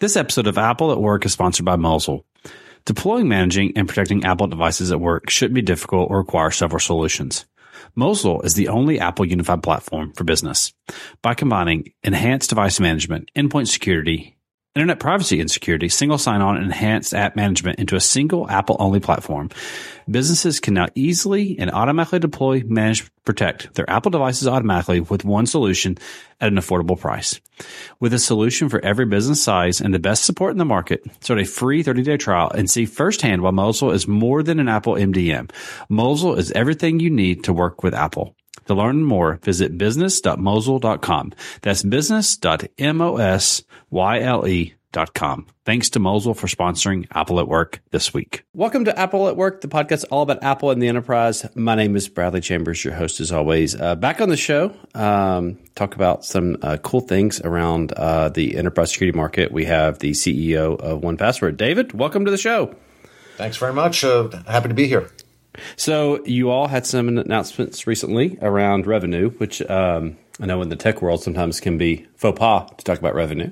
This episode of Apple at Work is sponsored by Mosel. Deploying, managing, and protecting Apple devices at work shouldn't be difficult or require several solutions. Mosel is the only Apple unified platform for business. By combining enhanced device management, endpoint security, internet privacy and security, single sign-on, and enhanced app management into a single Apple-only platform, businesses can now easily and automatically deploy, manage, protect their Apple devices automatically with one solution at an affordable price. With a solution for every business size and the best support in the market, start a free 30-day trial and see firsthand why Mosel is more than an Apple MDM. Mosel is everything you need to work with Apple. To learn more, visit business.mosel.com. That's business.mosyle.com. Thanks to Mosel for sponsoring Apple at Work this week. Welcome to Apple at Work, the podcast all about Apple and the enterprise. My name is Bradley Chambers, your host as always. Back on the show, talk about some cool things around the enterprise security market. We have the CEO of 1Password. David, welcome to the show. Thanks very much. Happy to be here. So you all had some announcements recently around revenue, which I know in the tech world sometimes can be faux pas to talk about revenue,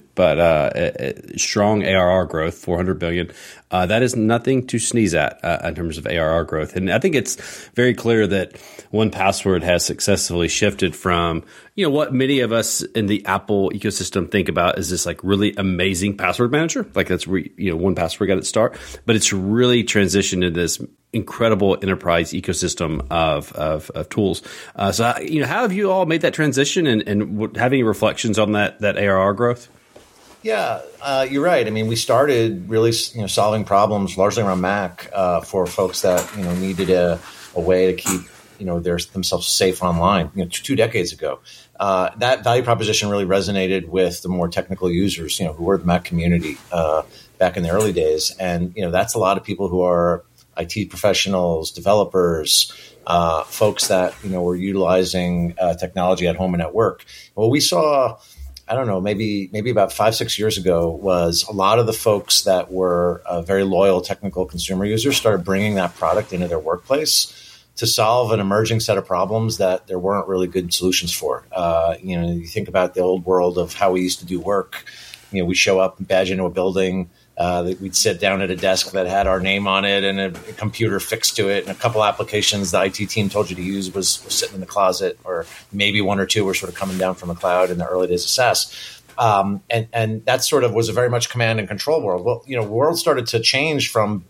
but strong ARR growth, $400 billion. That is nothing to sneeze at in terms of ARR growth. And I think it's very clear that 1Password has successfully shifted from, what many of us in the Apple ecosystem think about is this like really amazing password manager. Like that's where, 1Password got its start, but it's really transitioned into this incredible enterprise ecosystem of tools. So, how have you all made that transition and have any reflections on that ARR growth? Yeah, you're right. I mean, we started really, solving problems largely around Mac for folks that, needed a way to keep, themselves safe online, 2 decades ago. That value proposition really resonated with the more technical users, who were the Mac community back in the early days. And, that's a lot of people who are IT professionals, developers, folks that, were utilizing technology at home and at work. Well, we saw, I don't know, maybe about 5-6 years ago was a lot of the folks that were very loyal technical consumer users started bringing that product into their workplace to solve an emerging set of problems that there weren't really good solutions for. You think about the old world of how we used to do work. We show up and badge into a building. We'd sit down at a desk that had our name on it and a computer fixed to it, and a couple applications the IT team told you to use was sitting in the closet, or maybe one or two were sort of coming down from the cloud in the early days of SaaS. And that sort of was a very much command and control world. Well, the world started to change from,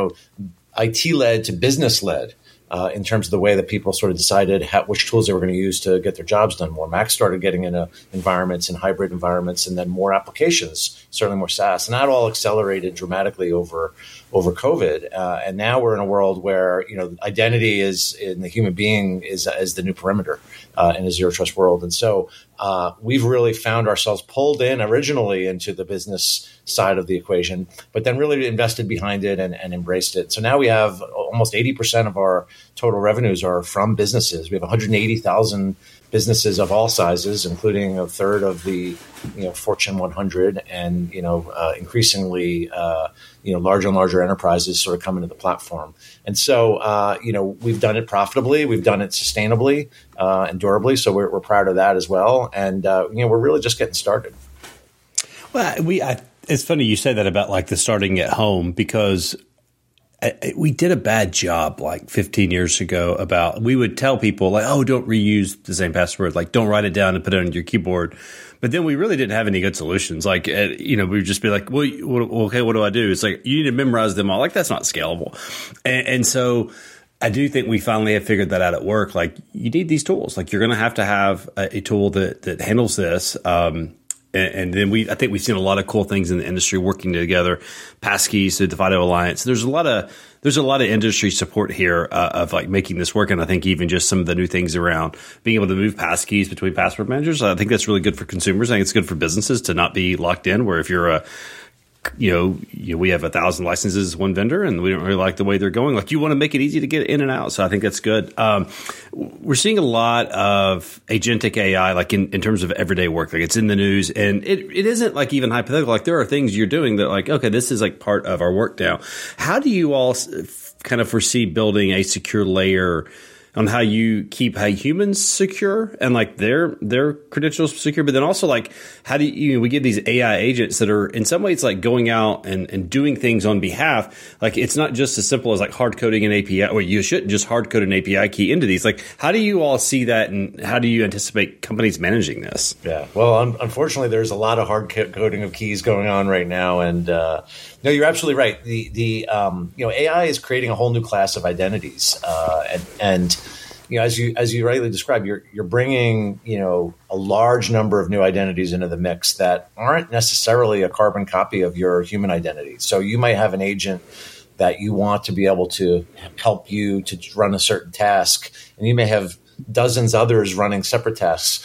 IT-led to business-led. In terms of the way that people sort of decided which tools they were going to use to get their jobs done more. Mac started getting into environments and hybrid environments, and then more applications, certainly more SaaS. And that all accelerated dramatically over COVID. And now we're in a world where, identity is in the human being is the new perimeter in a zero trust world. And so we've really found ourselves pulled in originally into the business side of the equation, but then really invested behind it and embraced it. So now we have almost 80% of our total revenues are from businesses. We have 180,000 businesses of all sizes, including a third of the Fortune 100, and increasingly larger and larger enterprises sort of come into the platform. And so we've done it profitably, we've done it sustainably and durably. So we're proud of that as well. And we're really just getting started. Well, it's funny you say that about like the starting at home, because we did a bad job like 15 years ago about, we would tell people like, oh, don't reuse the same password. Like, don't write it down and put it on your keyboard. But then we really didn't have any good solutions. Like, we would just be like, well, okay, what do I do? It's like, you need to memorize them all. Like, that's not scalable. And so I do think we finally have figured that out at work. Like, you need these tools. Like, you're going to have a tool that handles this. And then I think we've seen a lot of cool things in the industry working together. Passkeys, the FIDO Alliance. There's a lot of industry support here of like making this work. And I think even just some of the new things around being able to move passkeys between password managers, I think that's really good for consumers. I think it's good for businesses to not be locked in, where if you're we have 1,000 licenses as one vendor, and we don't really like the way they're going. Like, you want to make it easy to get in and out. So I think that's good. We're seeing a lot of agentic AI, like in terms of everyday work. Like, it's in the news, and it isn't like even hypothetical. Like, there are things you're doing that like, okay, this is like part of our work now. How do you all kind of foresee building a secure layer on how you keep how humans secure and like their credentials secure, but then also like how do we get these AI agents that are in some ways like going out and doing things on behalf. Like it's not just as simple as like hard coding an API, or you shouldn't just hard code an API key into these. Like how do you all see that, and how do you anticipate companies managing this? Yeah, well, unfortunately, there's a lot of hard coding of keys going on right now, and no, you're absolutely right. The AI is creating a whole new class of identities, and as you rightly described, you're bringing a large number of new identities into the mix that aren't necessarily a carbon copy of your human identity. So you might have an agent that you want to be able to help you to run a certain task, and you may have dozens others running separate tasks.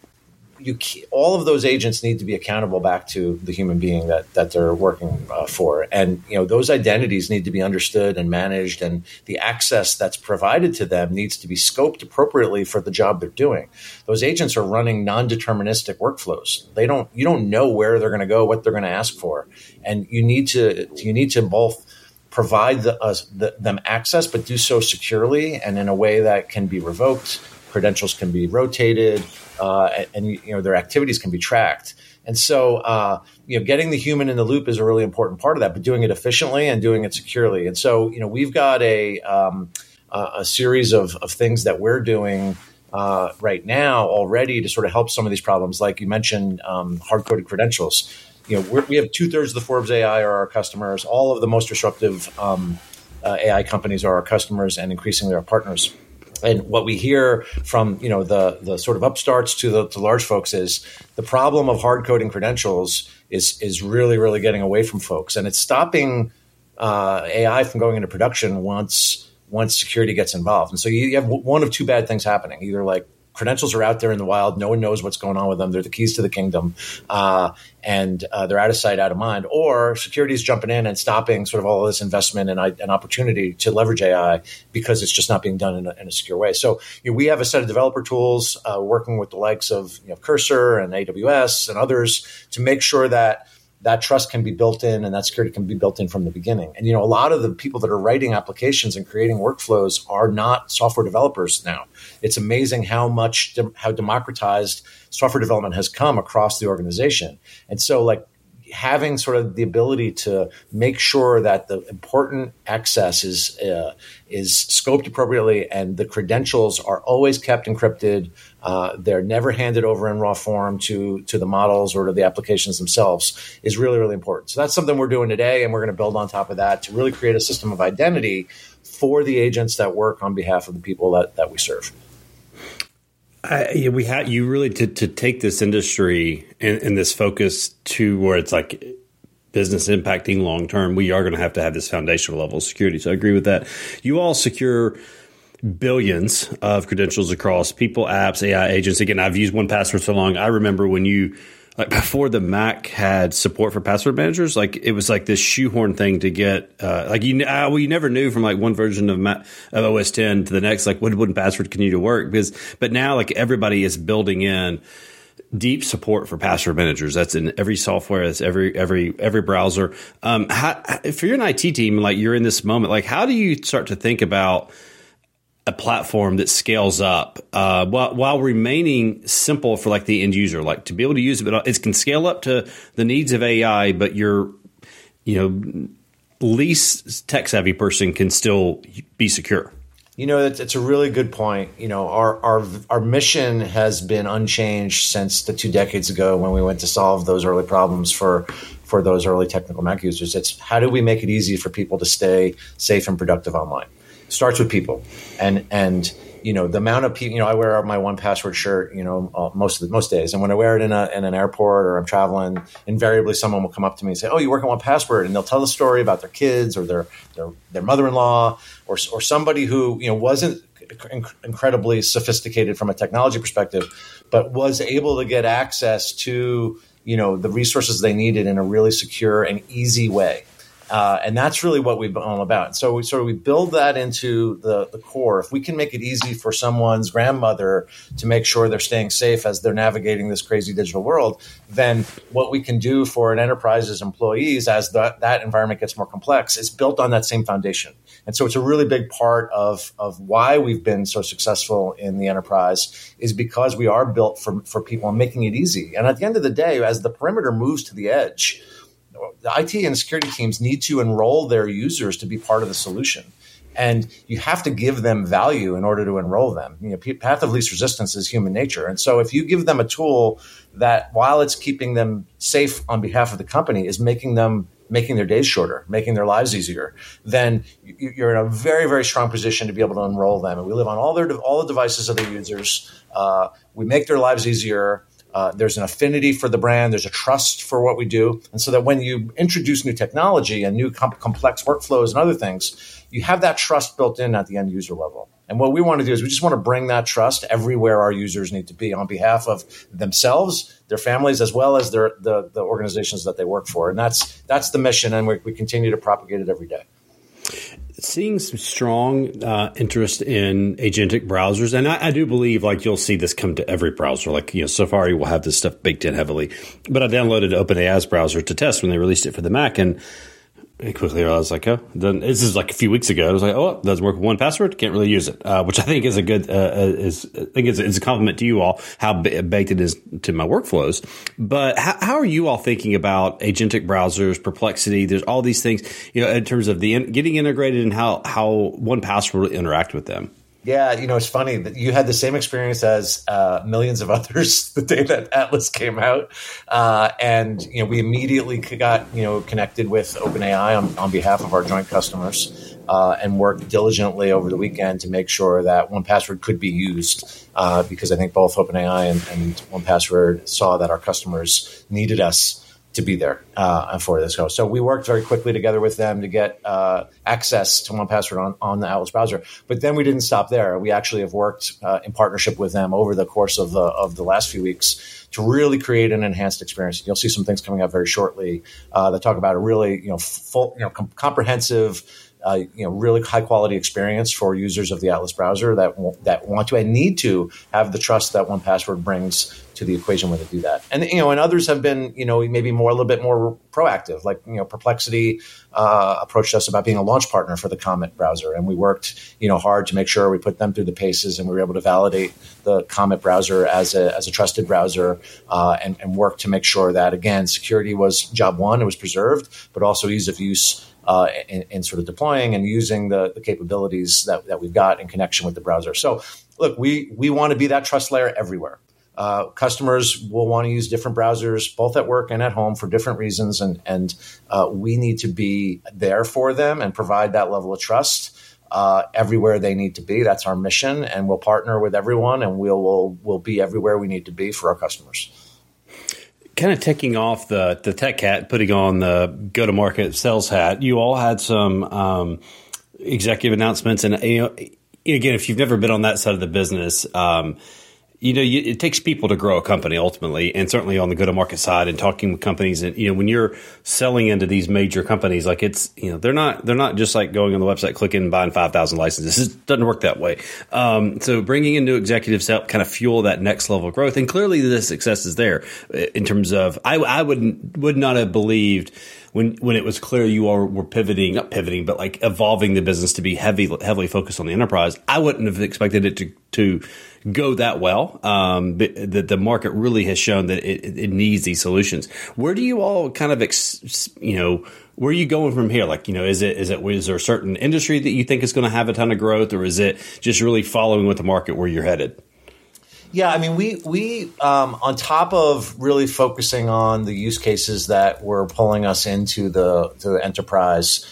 All of those agents need to be accountable back to the human being that they're working for. And, those identities need to be understood and managed, and the access that's provided to them needs to be scoped appropriately for the job they're doing. Those agents are running non-deterministic workflows. You don't know where they're going to go, what they're going to ask for. And you need to both provide them access, but do so securely and in a way that can be revoked. Credentials can be rotated, and their activities can be tracked. And so, getting the human in the loop is a really important part of that, but doing it efficiently and doing it securely. And so, we've got a series of things that we're doing right now already to sort of help some of these problems. Like you mentioned, hard-coded credentials. We have 2/3 of the Forbes AI are our customers. All of the most disruptive AI companies are our customers, and increasingly our partners. And what we hear from the sort of upstarts to the large folks is the problem of hard coding credentials is really, really getting away from folks, and it's stopping AI from going into production once security gets involved. And so you have one of two bad things happening: either like credentials are out there in the wild, no one knows what's going on with them, they're the keys to the kingdom, and they're out of sight, out of mind, or security is jumping in and stopping sort of all of this investment and opportunity to leverage AI because it's just not being done in a secure way. So we have a set of developer tools working with the likes of Cursor and AWS and others to make sure that trust can be built in and that security can be built in from the beginning. And, a lot of the people that are writing applications and creating workflows are not software developers now. It's amazing how democratized software development has come across the organization. And so having sort of the ability to make sure that the important access is scoped appropriately and the credentials are always kept encrypted. They're never handed over in raw form to the models or to the applications themselves is really, really important. So that's something we're doing today, and we're going to build on top of that to really create a system of identity for the agents that work on behalf of the people that we serve. You really to take this industry and this focus to where it's like business impacting long term. We are going to have this foundational level of security. So I agree with that. You all secure billions of credentials across people, apps, AI agents. Again, I've used 1Password so long. I remember when before the Mac had support for password managers, it was like this shoehorn thing to get, you never knew from one version of OS 10 to the next, what 1Password continue to work but now everybody is building in deep support for password managers. That's in every software. That's every browser. If you're an IT team, you're in this moment, how do you start to think about a platform that scales up while remaining simple for the end user, to be able to use it, but it can scale up to the needs of AI, but your least tech savvy person can still be secure. It's a really good point. Our mission has been unchanged since the 2 decades ago when we went to solve those early problems for those early technical Mac users. It's how do we make it easy for people to stay safe and productive online? Starts with people, and the amount of people. I wear my 1Password shirt, most days, and when I wear it in an airport or I'm traveling, invariably someone will come up to me and say, "Oh, you work at 1Password," and they'll tell a story about their kids or their mother-in-law or somebody who wasn't incredibly sophisticated from a technology perspective, but was able to get access to the resources they needed in a really secure and easy way. And that's really what we've been all about. So we build that into the core. If we can make it easy for someone's grandmother to make sure they're staying safe as they're navigating this crazy digital world, then what we can do for an enterprise's employees as that environment gets more complex is built on that same foundation. And so it's a really big part of why we've been so successful in the enterprise is because we are built for people and making it easy. And at the end of the day, as the perimeter moves to the edge, the IT and security teams need to enroll their users to be part of the solution. And you have to give them value in order to enroll them. Path of least resistance is human nature. And so if you give them a tool that, while it's keeping them safe on behalf of the company, is making their days shorter, making their lives easier, then you're in a very, very strong position to be able to enroll them. And we live on all the devices of their users. We make their lives easier. There's an affinity for the brand. There's a trust for what we do. And so that when you introduce new technology and new complex workflows and other things, you have that trust built in at the end user level. And what we want to do is we just want to bring that trust everywhere our users need to be on behalf of themselves, their families, as well as the organizations that they work for. And that's the mission. And we continue to propagate it every day. Seeing some strong interest in agentic browsers, and I do believe like you'll see this come to every browser. Like Safari will have this stuff baked in heavily. But I downloaded OpenAI's browser to test when they released it for the Mac, and I quickly realized like, this is like a few weeks ago. I was like, it doesn't work with 1Password. Can't really use it, which I think is a good is a compliment to you all how baked it is to my workflows. But how are you all thinking about agentic browsers, Perplexity? There's all these things, in terms of the getting integrated and how 1Password will interact with them. Yeah, it's funny that you had the same experience as millions of others the day that Atlas came out, and we immediately got connected with OpenAI on behalf of our joint customers, and worked diligently over the weekend to make sure that 1Password could be used, because I think both OpenAI and 1Password saw that our customers needed us to be there for this. So we worked very quickly together with them to get access to 1Password on the Atlas browser. But then we didn't stop there. We actually have worked in partnership with them over the course of the last few weeks to really create an enhanced experience. You'll see some things coming up very shortly that talk about a really full, comprehensive, really high quality experience for users of the Atlas browser that want to and need to have the trust that 1Password brings to the equation when they do that. And and others have been maybe a little bit more proactive. Like Perplexity approached us about being a launch partner for the Comet browser, and we worked hard to make sure we put them through the paces, and we were able to validate the Comet browser as a trusted browser, and work to make sure that again security was job one, it was preserved, but also ease of use. In sort of deploying and using the capabilities that we've got in connection with the browser. So, look, we want to be that trust layer everywhere. Customers will want to use different browsers, both at work and at home, for different reasons, and we need to be there for them and provide that level of trust everywhere they need to be. That's our mission, and we'll partner with everyone, and we'll be everywhere we need to be for our customers. Kind of taking off the tech hat, putting on the go-to-market sales hat, you all had some executive announcements. And, again, if you've never been on that side of the business, it takes people to grow a company ultimately, and certainly on the go-to-market side and talking with companies. And, when you're selling into these major companies, like it's, they're not just like going on the website, clicking and buying 5,000 licenses. It doesn't work that way. So bringing in new executives to help kind of fuel that next level of growth. And clearly the success is there in terms of, I would not have believed when it was clear you all were not pivoting, but like evolving the business to be heavily focused on the enterprise. I wouldn't have expected it to go that well. The market really has shown that it needs these solutions. Where do you all kind of, where are you going from here? Like, is there a certain industry that you think is going to have a ton of growth, or is it just really following with the market where you're headed? Yeah, I mean, we on top of really focusing on the use cases that were pulling us into the enterprise,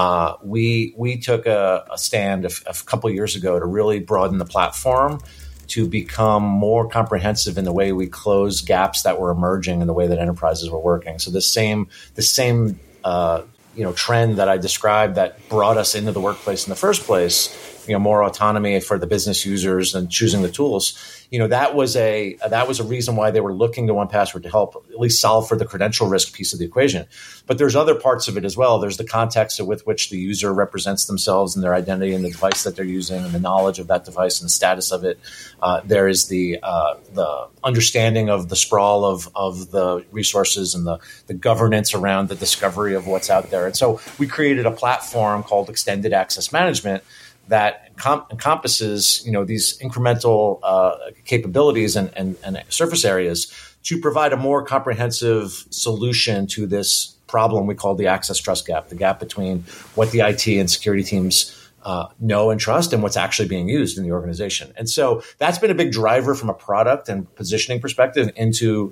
we took a stand a couple of years ago to really broaden the platform to become more comprehensive in the way we close gaps that were emerging in the way that enterprises were working. So the same trend that I described that brought us into the workplace in the first place, more autonomy for the business users and choosing the tools. That was a reason why they were looking to 1Password to help at least solve for the credential risk piece of the equation. But there's other parts of it as well. There's the context with which the user represents themselves and their identity and the device that they're using and the knowledge of that device and the status of it. There is the understanding of the sprawl of the resources and the governance around the discovery of what's out there. And so we created a platform called Extended Access Management that encompasses, these incremental capabilities and surface areas to provide a more comprehensive solution to this problem we call the access trust gap, the gap between what the IT and security teams know and trust and what's actually being used in the organization. And so that's been a big driver from a product and positioning perspective into,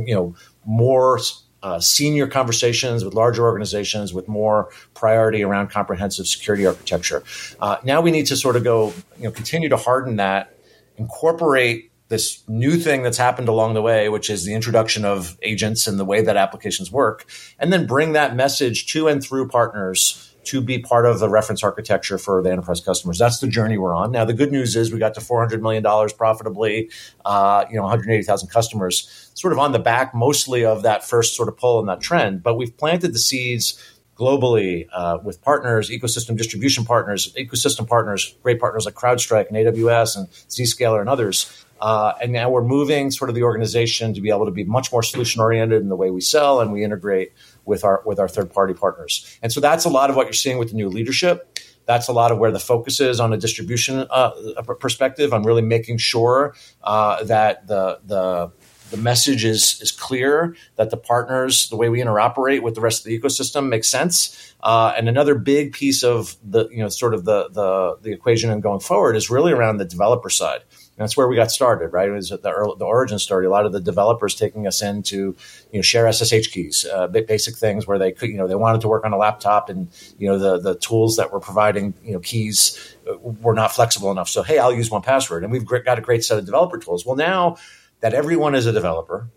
more senior conversations with larger organizations with more priority around comprehensive security architecture. Now we need to sort of go, continue to harden that, incorporate this new thing that's happened along the way, which is the introduction of agents and the way that applications work, and then bring that message to and through partners to be part of the reference architecture for the enterprise customers. That's the journey we're on. Now, the good news is we got to $400 million profitably, 180,000 customers, sort of on the back mostly of that first sort of pull in that trend. But we've planted the seeds globally with partners, ecosystem distribution partners, ecosystem partners, great partners like CrowdStrike and AWS and Zscaler and others. And now we're moving sort of the organization to be able to be much more solution oriented in the way we sell and we integrate with our third party partners. And so that's a lot of what you're seeing with the new leadership. That's a lot of where the focus is on a distribution perspective, on really making sure that the message is clear, that the partners, the way we interoperate with the rest of the ecosystem makes sense. And another big piece of the the equation and going forward is really around the developer side. And that's where we got started, right? It was the origin story. A lot of the developers taking us in to, share SSH keys, basic things where they could, they wanted to work on a laptop and, the tools that were providing, keys were not flexible enough. So, hey, I'll use 1Password. And we've got a great set of developer tools. Well, now that everyone is a developer,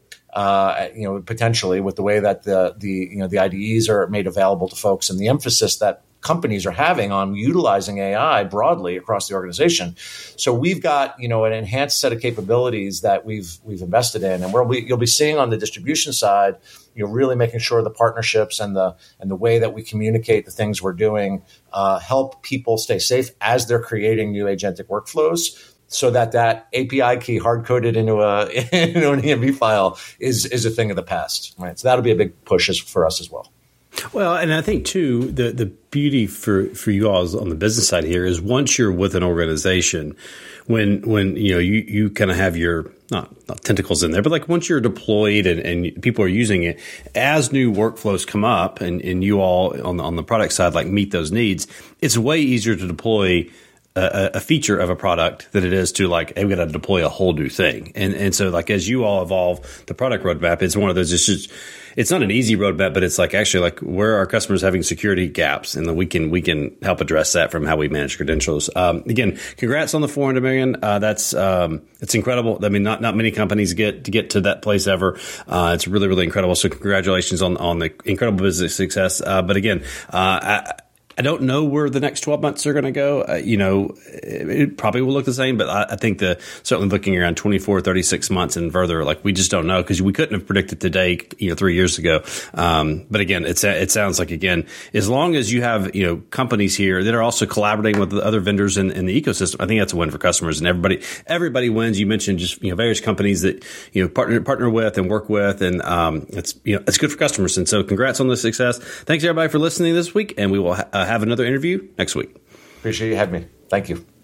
potentially with the way that the IDEs are made available to folks and the emphasis that companies are having on utilizing AI broadly across the organization. So we've got, an enhanced set of capabilities that we've invested in, and you'll be seeing on the distribution side, really making sure the partnerships and the way that we communicate the things we're doing help people stay safe as they're creating new agentic workflows, so that API key hard-coded into an EMB file is a thing of the past, right? So that'll be a big push for us as well. Well, and I think too, the beauty for you all on the business side here is once you're with an organization, when you kind of have your not tentacles in there, but like once you're deployed and people are using it, as new workflows come up and you all on the product side like meet those needs, it's way easier to deploy a feature of a product than it is to like, hey, we got to deploy a whole new thing. And so like, as you all evolve the product roadmap, it's one of those, it's not an easy roadmap, but it's like actually like where our customers having security gaps and then we can help address that from how we manage credentials. Again, congrats on the 400 million. It's incredible. I mean, not many companies get to that place ever. It's really, really incredible. So congratulations on the incredible business success. But again, I don't know where the next 12 months are going to go. It probably will look the same, but I think certainly looking around 24, 36 months and further, like we just don't know because we couldn't have predicted today, 3 years ago. But again, it sounds like, again, as long as you have, companies here that are also collaborating with the other vendors in the ecosystem, I think that's a win for customers and everybody wins. You mentioned just, various companies that, partner with and work with, and it's good for customers. And so congrats on the success. Thanks everybody for listening this week, and we will have another interview next week. Appreciate you having me. Thank you.